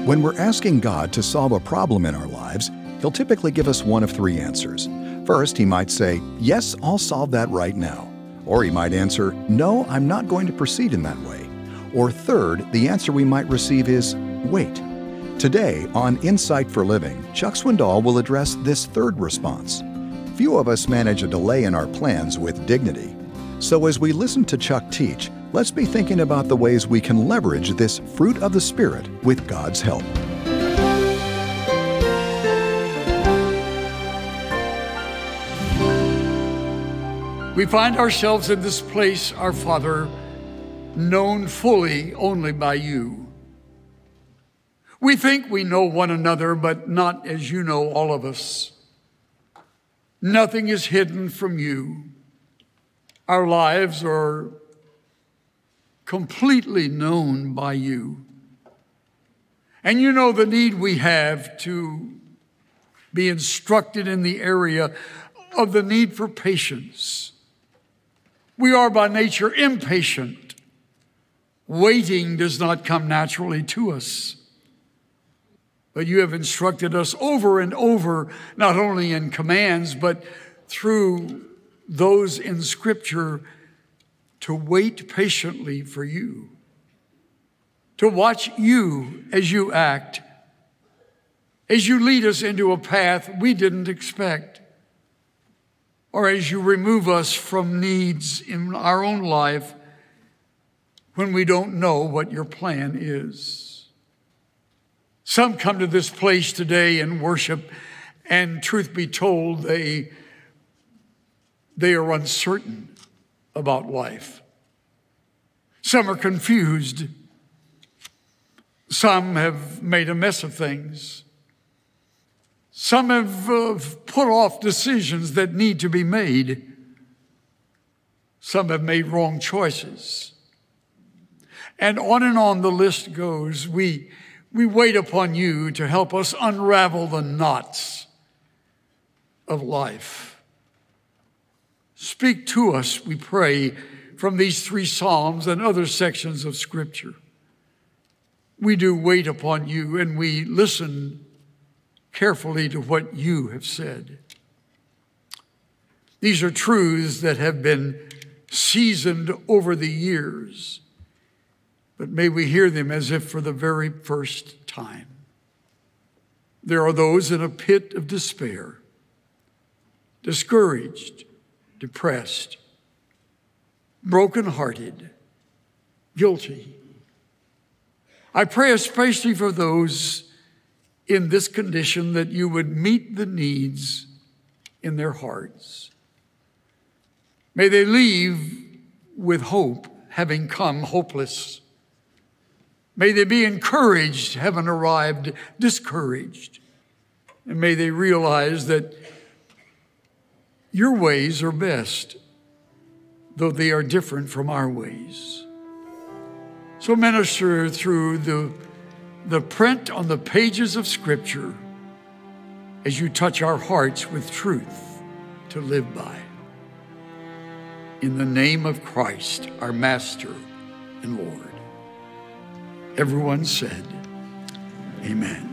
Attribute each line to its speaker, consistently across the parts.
Speaker 1: When we're asking God to solve a problem in our lives, He'll typically give us one of three answers. First, He might say, "Yes, I'll solve that right now." Or He might answer, "No, I'm not going to proceed in that way." Or third, the answer we might receive is, "Wait." Today, on Insight for Living, Chuck Swindoll will address this third response. Few of us manage a delay in our plans with dignity. So as we listen to Chuck teach, let's be thinking about the ways we can leverage this fruit of the Spirit with God's help.
Speaker 2: We find ourselves in this place, our Father, known fully only by you. We think we know one another, but not as you know all of us. Nothing is hidden from you. Our lives are completely known by you. And you know the need we have to be instructed in the area of the need for patience. We are by nature impatient. Waiting does not come naturally to us. But you have instructed us over and over, not only in commands, but through those in Scripture, to wait patiently for you, to watch you as you act, as you lead us into a path we didn't expect, or as you remove us from needs in our own life when we don't know what your plan is. Some come to this place today in worship, and truth be told, they are uncertain about life. Some are confused. Some have made a mess of things. Some have put off decisions that need to be made. Some have made wrong choices. And on the list goes. We wait upon you to help us unravel the knots of life. Speak to us, we pray, from these 3 Psalms and other sections of Scripture. We do wait upon you, and we listen carefully to what you have said. These are truths that have been seasoned over the years, but may we hear them as if for the very first time. There are those in a pit of despair, discouraged, depressed, brokenhearted, guilty. I pray especially for those in this condition that you would meet the needs in their hearts. May they leave with hope, having come hopeless. May they be encouraged, having arrived discouraged. And may they realize that your ways are best, though they are different from our ways. So minister through the print on the pages of Scripture as you touch our hearts with truth to live by. In the name of Christ, our Master and Lord. Everyone said, amen.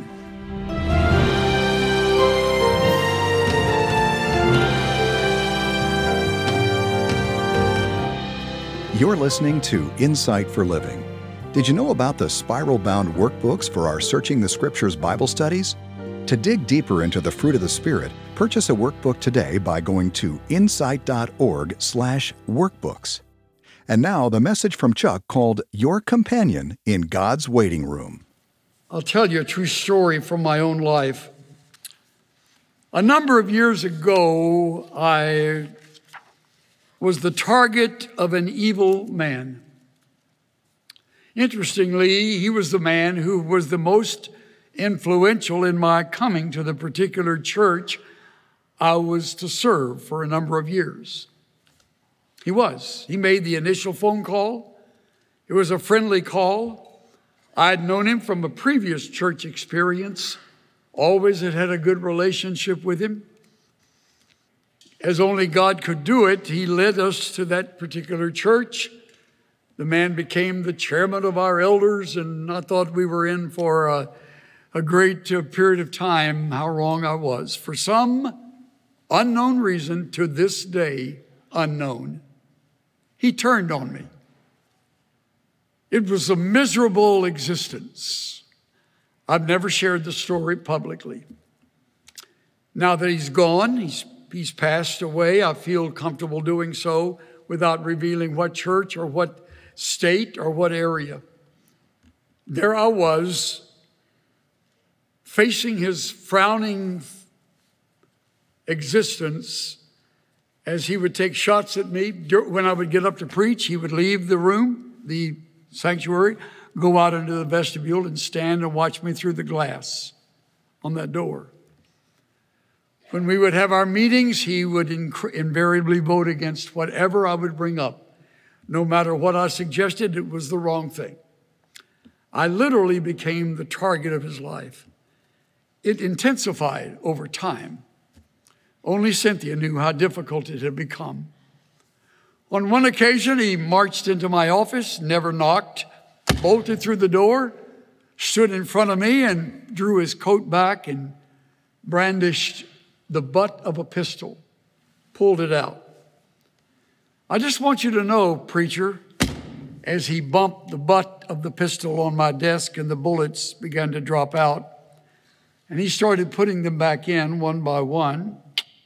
Speaker 1: You're listening to Insight for Living. Did you know about the spiral-bound workbooks for our Searching the Scriptures Bible studies? To dig deeper into the fruit of the Spirit, purchase a workbook today by going to insight.org/workbooks. And now the message from Chuck called Your Companion in God's Waiting Room.
Speaker 2: I'll tell you a true story from my own life. A number of years ago, I was the target of an evil man. Interestingly, he was the man who was the most influential in my coming to the particular church I was to serve for a number of years. He was. He made the initial phone call. It was a friendly call. I'd known him from a previous church experience. Always had had a good relationship with him. As only God could do it, he led us to that particular church. The man became the chairman of our elders, and I thought we were in for a great period of time how wrong I was. For some unknown reason, to this day unknown, he turned on me. It was a miserable existence. I've never shared the story publicly. Now that he's gone, he's passed away, I feel comfortable doing so without revealing what church or what state or what area. There I was, facing his frowning existence as he would take shots at me. When I would get up to preach, he would leave the room, the sanctuary, go out into the vestibule and stand and watch me through the glass on that door. When we would have our meetings, he would invariably vote against whatever I would bring up. No matter what I suggested, it was the wrong thing. I literally became the target of his life. It intensified over time. Only Cynthia knew how difficult it had become. On one occasion, he marched into my office, never knocked, bolted through the door, stood in front of me and drew his coat back and brandished the butt of a pistol, pulled it out. I just want you to know, preacher, as he bumped the butt of the pistol on my desk and the bullets began to drop out, and he started putting them back in one by one,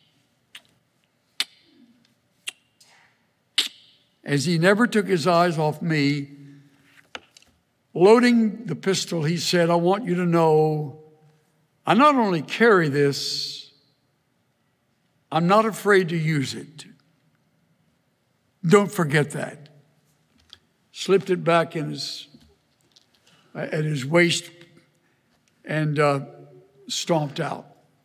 Speaker 2: as he never took his eyes off me, loading the pistol, he said, I want you to know, I not only carry this, I'm not afraid to use it. Don't forget that. Slipped it back in at his waist and stomped out.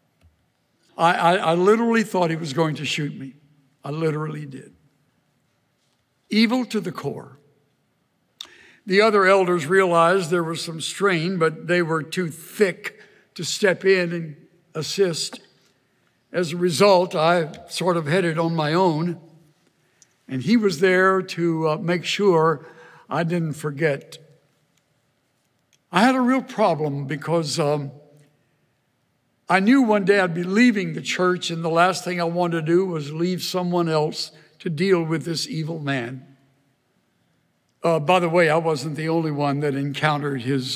Speaker 2: I literally thought he was going to shoot me. I literally did. Evil to the core. The other elders realized there was some strain, but they were too thick to step in and assist. As a result, I sort of headed on my own, and he was there to make sure I didn't forget. I had a real problem because I knew one day I'd be leaving the church, and the last thing I wanted to do was leave someone else to deal with this evil man. By the way, I wasn't the only one that encountered his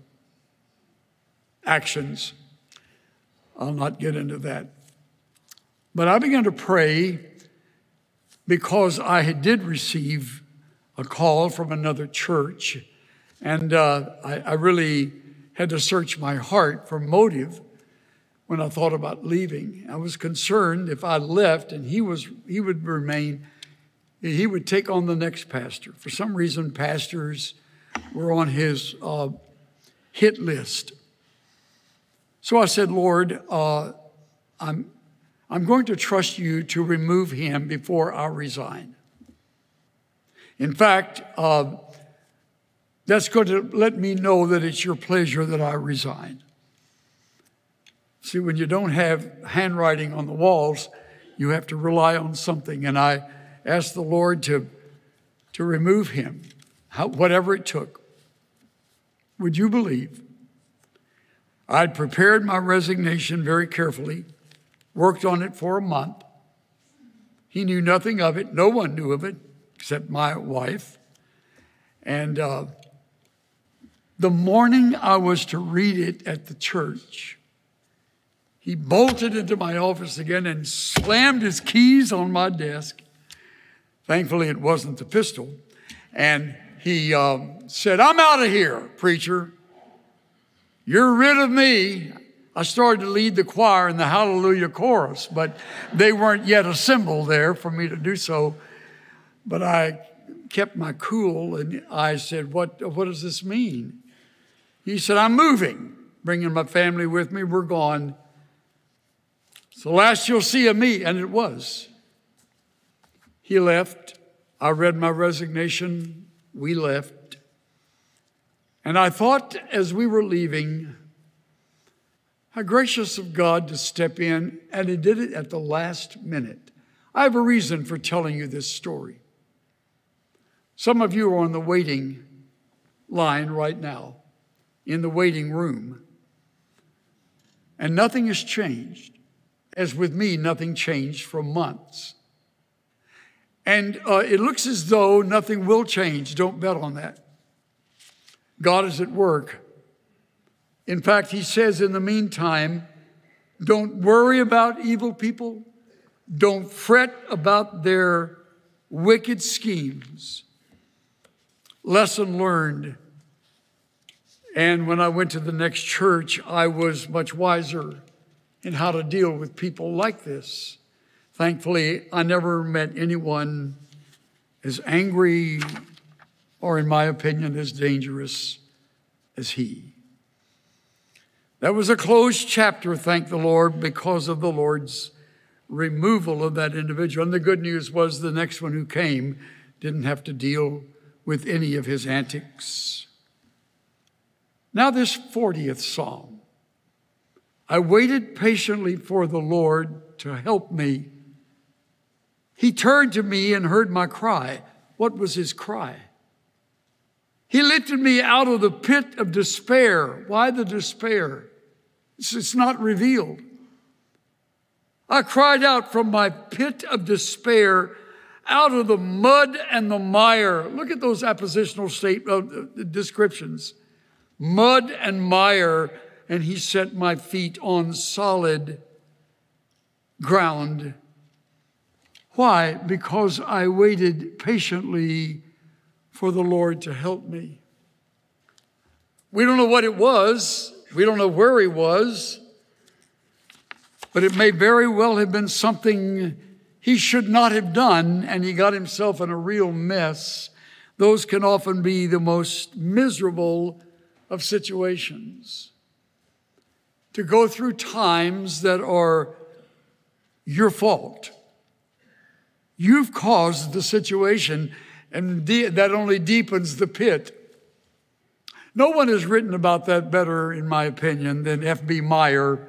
Speaker 2: actions. I'll not get into that. But I began to pray because I did receive a call from another church, and I really had to search my heart for motive when I thought about leaving. I was concerned if I left and he would remain, he would take on the next pastor. For some reason, pastors were on his hit list. So I said, Lord, I'm going to trust you to remove him before I resign. In fact, that's going to let me know that it's your pleasure that I resign. See, when you don't have handwriting on the walls, you have to rely on something. And I asked the Lord to remove him, whatever it took. Would you believe? I'd prepared my resignation very carefully, worked on it for a month. He knew nothing of it. No one knew of it except my wife. And the morning I was to read it at the church, he bolted into my office again and slammed his keys on my desk. Thankfully, it wasn't the pistol. And he said, I'm out of here, preacher. You're rid of me. I started to lead the choir in the Hallelujah chorus, but they weren't yet assembled there for me to do so. But I kept my cool, and I said, what does this mean? He said, I'm moving, bringing my family with me. We're gone. It's the last you'll see of me, and it was. He left. I read my resignation. We left. And I thought as we were leaving, how gracious of God to step in, and he did it at the last minute. I have a reason for telling you this story. Some of you are on the waiting line right now, in the waiting room. and nothing has changed. As with me, nothing changed for months. And it looks as though nothing will change. Don't bet on that. God is at work. In fact, he says in the meantime, don't worry about evil people. Don't fret about their wicked schemes. Lesson learned. And when I went to the next church, I was much wiser in how to deal with people like this. Thankfully, I never met anyone as angry or, in my opinion, as dangerous as he. That was a closed chapter, thank the Lord, because of the Lord's removal of that individual. And the good news was the next one who came didn't have to deal with any of his antics. Now this 40th Psalm. I waited patiently for the Lord to help me. He turned to me and heard my cry. What was his cry? He lifted me out of the pit of despair. Why the despair? It's not revealed. I cried out from my pit of despair, out of the mud and the mire. Look at those appositional descriptions. Mud and mire, and he set my feet on solid ground. Why? Because I waited patiently for the Lord to help me. We don't know what it was. We don't know where he was. But it may very well have been something he should not have done, and he got himself in a real mess. Those can often be the most miserable of situations. To go through times that are your fault. You've caused the situation, and that only deepens the pit. No one has written about that better, in my opinion, than F.B. Meyer,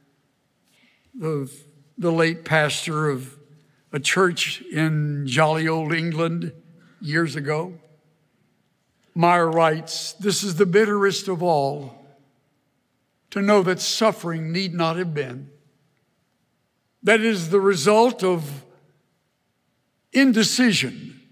Speaker 2: the late pastor of a church in jolly old England years ago. Meyer writes, "This is the bitterest of all, to know that suffering need not have been. That is the result of indecision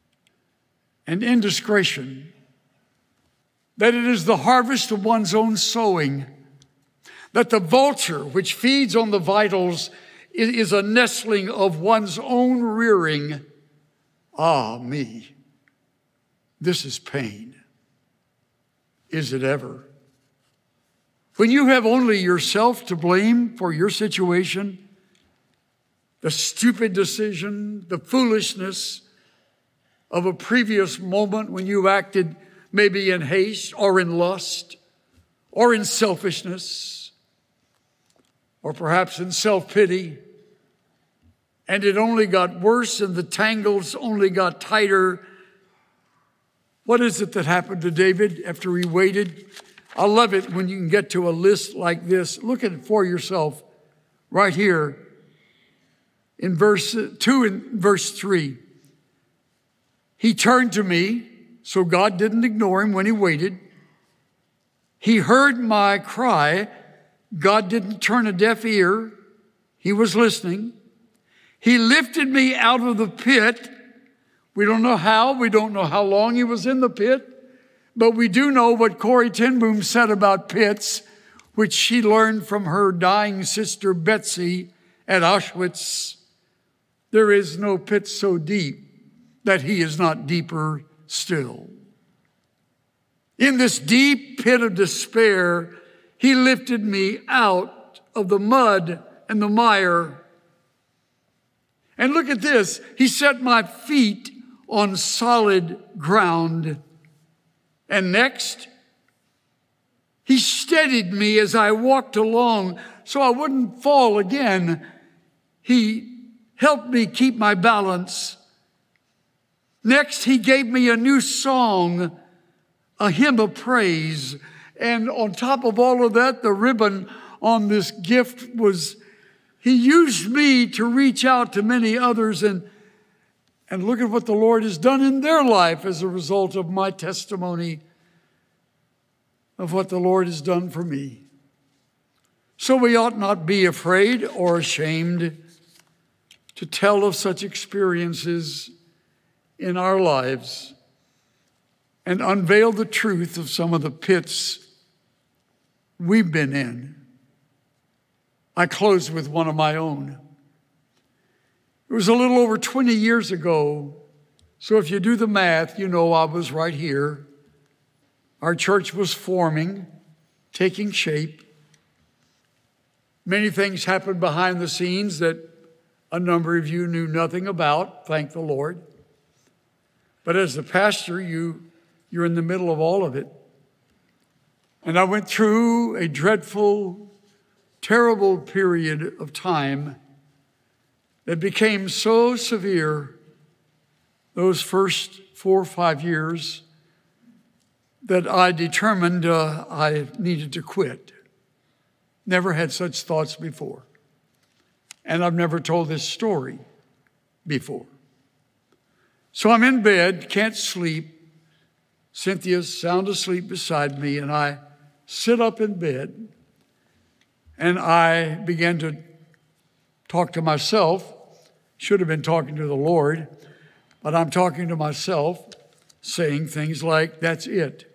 Speaker 2: and indiscretion. That it is the harvest of one's own sowing. That the vulture which feeds on the vitals is a nestling of one's own rearing. Ah, me, this is pain. Is it ever? When you have only yourself to blame for your situation, the stupid decision, the foolishness of a previous moment when you acted maybe in haste or in lust or in selfishness or perhaps in self-pity, and it only got worse and the tangles only got tighter. What is it that happened to David after he waited? I love it when you can get to a list like this. Look at it for yourself right here in verse 2 and verse 3. He turned to me, so God didn't ignore him when he waited. He heard my cry. God didn't turn a deaf ear. He was listening. He lifted me out of the pit. We don't know how. We don't know how long he was in the pit. But we do know what Corrie ten Boom said about pits, which she learned from her dying sister Betsy at Auschwitz. There is no pit so deep that he is not deeper still. In this deep pit of despair, he lifted me out of the mud and the mire. And look at this. He set my feet on solid ground. And next, he steadied me as I walked along so I wouldn't fall again. He helped me keep my balance. Next, he gave me a new song, a hymn of praise. And on top of all of that, the ribbon on this gift was, he used me to reach out to many others and look at what the Lord has done in their life as a result of my testimony of what the Lord has done for me. So we ought not be afraid or ashamed to tell of such experiences in our lives and unveil the truth of some of the pits we've been in. I close with one of my own. It was a little over 20 years ago, so if you do the math, you know I was right here. Our church was forming, taking shape. Many things happened behind the scenes that a number of you knew nothing about, thank the Lord. But as the pastor, you're in the middle of all of it. And I went through a dreadful, terrible period of time that became so severe those first 4 or 5 years that I determined I needed to quit. Never had such thoughts before. And I've never told this story before. So I'm in bed, can't sleep. Cynthia's sound asleep beside me, and I sit up in bed, and I began to talk to myself. Should have been talking to the Lord, but I'm talking to myself, saying things like, that's it.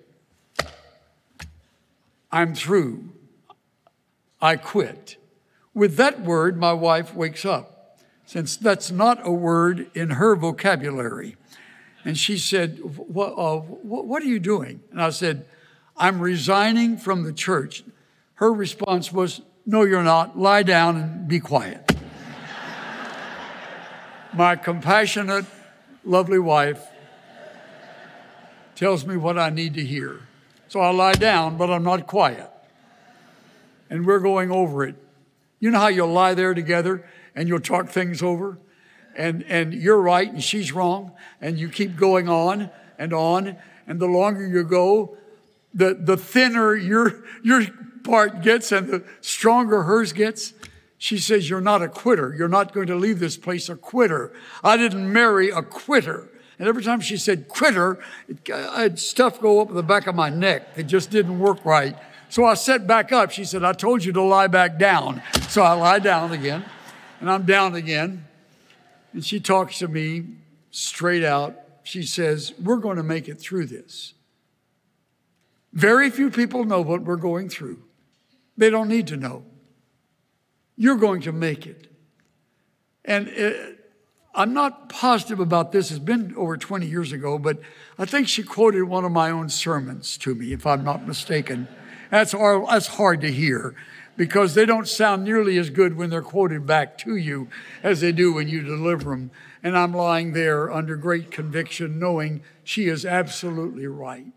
Speaker 2: I'm through. I quit. With that word, my wife wakes up, since that's not a word in her vocabulary. And she said, what are you doing? And I said, I'm resigning from the church. Her response was, no, you're not. Lie down and be quiet. My compassionate, lovely wife tells me what I need to hear. So I lie down, but I'm not quiet. And we're going over it. You know how you'll lie there together and you'll talk things over? And you're right and she's wrong. And you keep going on. And the longer you go, the thinner your part gets and the stronger hers gets. She says, you're not a quitter. You're not going to leave this place a quitter. I didn't marry a quitter. And every time she said quitter, I had stuff go up the back of my neck. It just didn't work right. So I sat back up. She said, I told you to lie back down. So I lie down again, and I'm down again. And she talks to me straight out. She says, we're going to make it through this. Very few people know what we're going through. They don't need to know. You're going to make it. And I'm not positive about this. It's been over 20 years ago, but I think she quoted one of my own sermons to me, if I'm not mistaken. That's hard to hear because they don't sound nearly as good when they're quoted back to you as they do when you deliver them. And I'm lying there under great conviction, knowing she is absolutely right.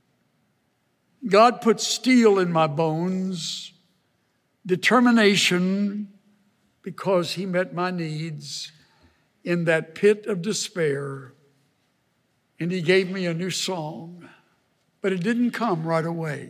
Speaker 2: God put steel in my bones, determination, because he met my needs in that pit of despair, and he gave me a new song, but it didn't come right away.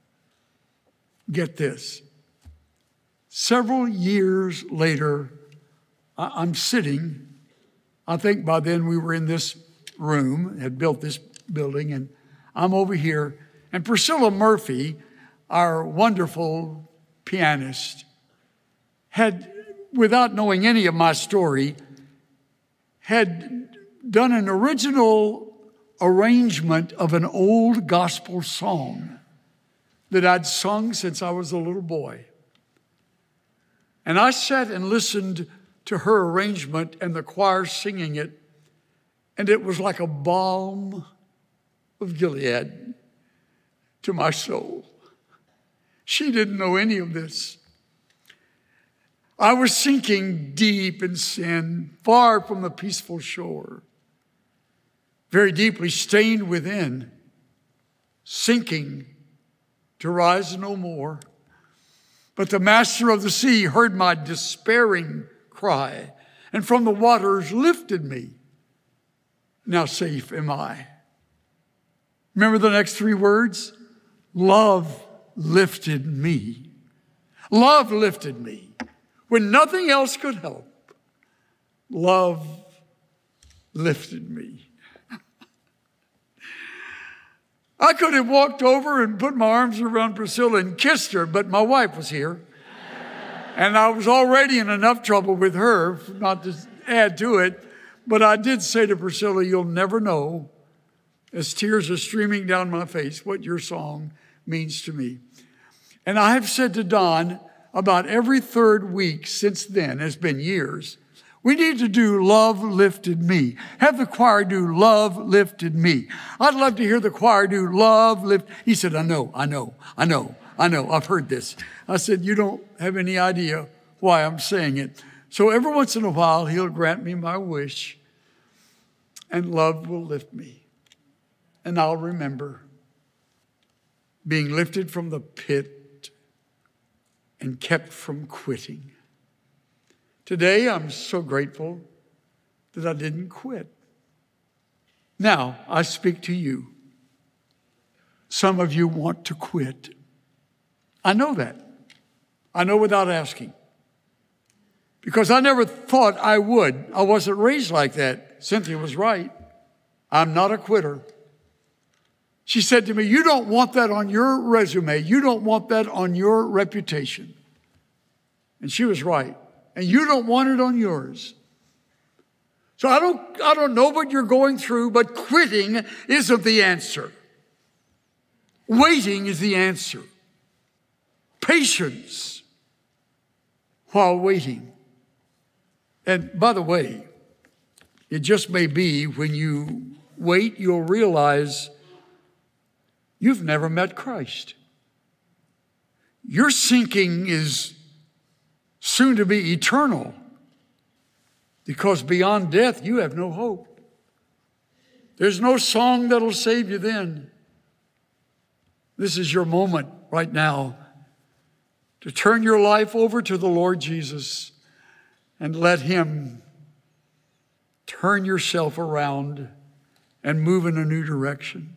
Speaker 2: Get this. Several years later, I'm sitting. I think by then we were in this room, had built this building, and I'm over here. And Priscilla Murphy, our wonderful pianist, had, without knowing any of my story, had done an original arrangement of an old gospel song that I'd sung since I was a little boy. And I sat and listened to her arrangement and the choir singing it, and it was like a balm of Gilead to my soul. She didn't know any of this. I was sinking deep in sin, far from the peaceful shore, very deeply stained within, sinking to rise no more. But the master of the sea heard my despairing cry, and from the waters lifted me. Now safe am I. Remember the next three words? Love lifted me. Love lifted me. When nothing else could help, love lifted me. I could have walked over and put my arms around Priscilla and kissed her, but my wife was here. And I was already in enough trouble with her, not to add to it. But I did say to Priscilla, you'll never know, as tears are streaming down my face, what your song means to me. And I have said to Don about every third week since then, it's been years, we need to do Love Lifted Me. Have the choir do Love Lifted Me. I'd love to hear the choir do Love Lift. He said, I know. I've heard this. I said, you don't have any idea why I'm saying it. So every once in a while, he'll grant me my wish, and love will lift me. And I'll remember being lifted from the pit and kept from quitting. Today, I'm so grateful that I didn't quit. Now, I speak to you. Some of you want to quit. I know that. I know without asking. Because I never thought I would. I wasn't raised like that. Cynthia was right. I'm not a quitter. She said to me, you don't want that on your resume. You don't want that on your reputation. And she was right. And you don't want it on yours. So I don't know what you're going through, but quitting isn't the answer. Waiting is the answer. Patience while waiting. And by the way, it just may be when you wait, you'll realize you've never met Christ. Your sinking is soon to be eternal, because beyond death, you have no hope. There's no song that'll save you then. This is your moment right now to turn your life over to the Lord Jesus and let Him turn yourself around and move in a new direction.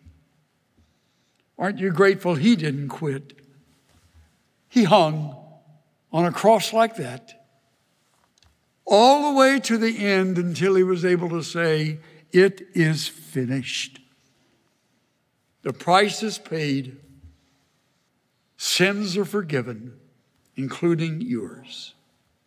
Speaker 2: Aren't you grateful He didn't quit? He hung on a cross like that all the way to the end until He was able to say, it is finished. The price is paid. Sins are forgiven, including yours.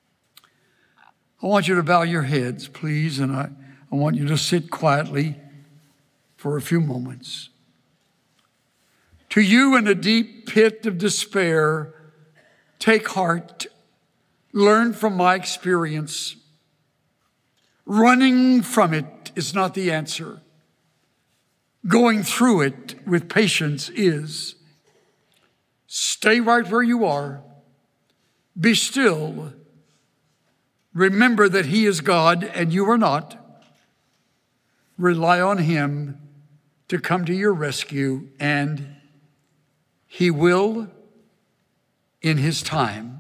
Speaker 2: I want you to bow your heads, please, and I want you to sit quietly for a few moments. To you in a deep pit of despair, take heart, learn from my experience. Running from it is not the answer. Going through it with patience is. Stay right where you are. Be still. Remember that He is God and you are not. Rely on Him to come to your rescue, and He will, in His time,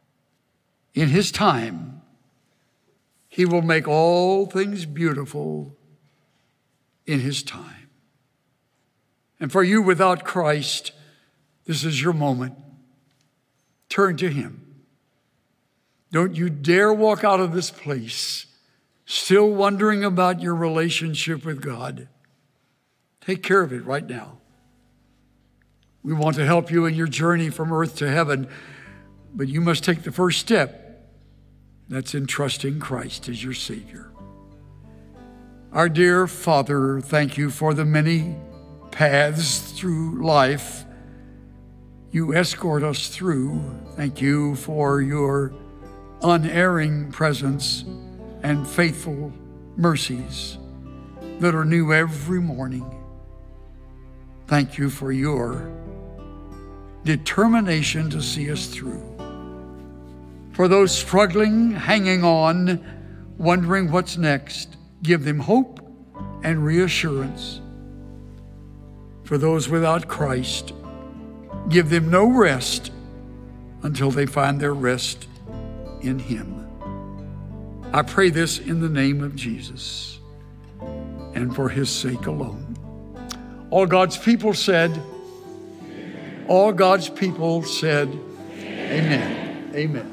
Speaker 2: He will make all things beautiful in His time. And for you without Christ, this is your moment. Turn to Him. Don't you dare walk out of this place still wondering about your relationship with God. Take care of it right now. We want to help you in your journey from earth to heaven, but you must take the first step. That's in trusting Christ as your Savior. Our dear Father, thank you for the many paths through life you escort us through. Thank you for your unerring presence and faithful mercies that are new every morning. Thank you for your determination to see us through. For those struggling, hanging on, wondering what's next, give them hope and reassurance. For those without Christ, give them no rest until they find their rest in Him. I pray this in the name of Jesus and for His sake alone. All God's people said, amen. All God's people said, amen. Amen.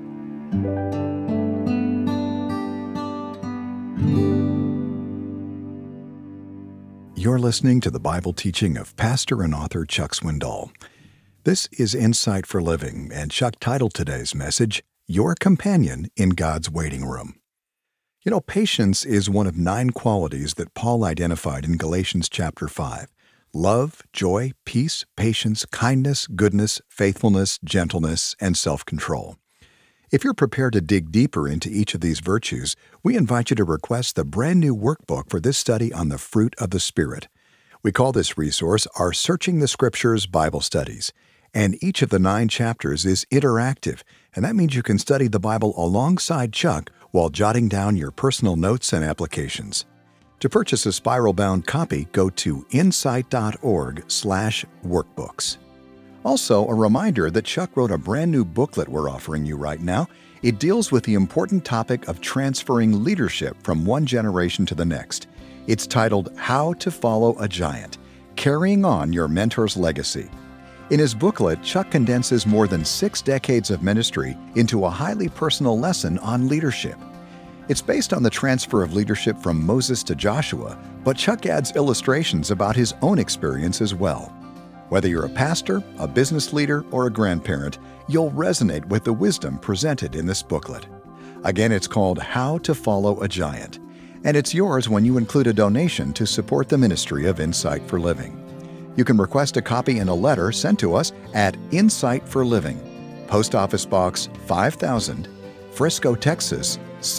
Speaker 1: You're listening to the Bible teaching of pastor and author Chuck Swindoll. This is Insight for Living, and Chuck titled today's message, your companion in God's waiting room. You know, patience is one of 9 qualities that Paul identified in Galatians chapter 5. Love, joy, peace, patience, kindness, goodness, faithfulness, gentleness, and self-control. If you're prepared to dig deeper into each of these virtues, we invite you to request the brand new workbook for this study on the fruit of the Spirit. We call this resource our Searching the Scriptures Bible Studies. And each of the 9 chapters is interactive, and that means you can study the Bible alongside Chuck while jotting down your personal notes and applications. To purchase a spiral-bound copy, go to insight.org/workbooks. Also, a reminder that Chuck wrote a brand new booklet we're offering you right now. It deals with the important topic of transferring leadership from one generation to the next. It's titled How to Follow a Giant, Carrying On Your Mentor's Legacy. In his booklet, Chuck condenses more than 6 decades of ministry into a highly personal lesson on leadership. It's based on the transfer of leadership from Moses to Joshua, but Chuck adds illustrations about his own experience as well. Whether you're a pastor, a business leader, or a grandparent, you'll resonate with the wisdom presented in this booklet. Again, it's called How to Follow a Giant, and it's yours when you include a donation to support the ministry of Insight for Living. You can request a copy in a letter sent to us at Insight for Living, Post Office Box 5000, Frisco, Texas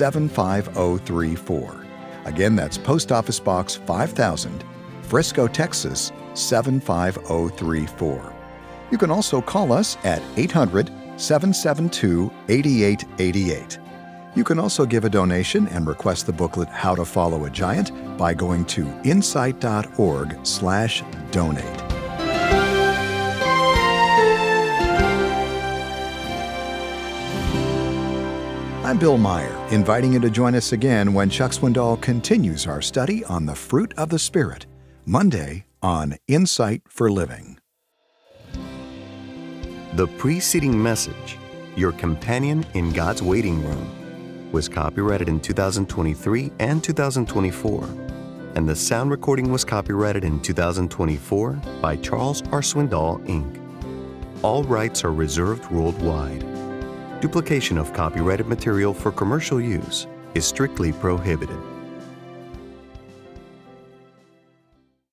Speaker 1: 75034. Again, that's Post Office Box 5000, Frisco, Texas 75034. You can also call us at 800-772-8888. You can also give a donation and request the booklet How to Follow a Giant by going to insight.org/donate. I'm Bill Meyer, inviting you to join us again when Chuck Swindoll continues our study on the fruit of the Spirit, Monday on Insight for Living.
Speaker 3: The preceding message, Your Companion in God's Waiting Room, was copyrighted in 2023 and 2024, and the sound recording was copyrighted in 2024 by Charles R. Swindoll, Inc. All rights are reserved worldwide. Duplication of copyrighted material for commercial use is strictly prohibited.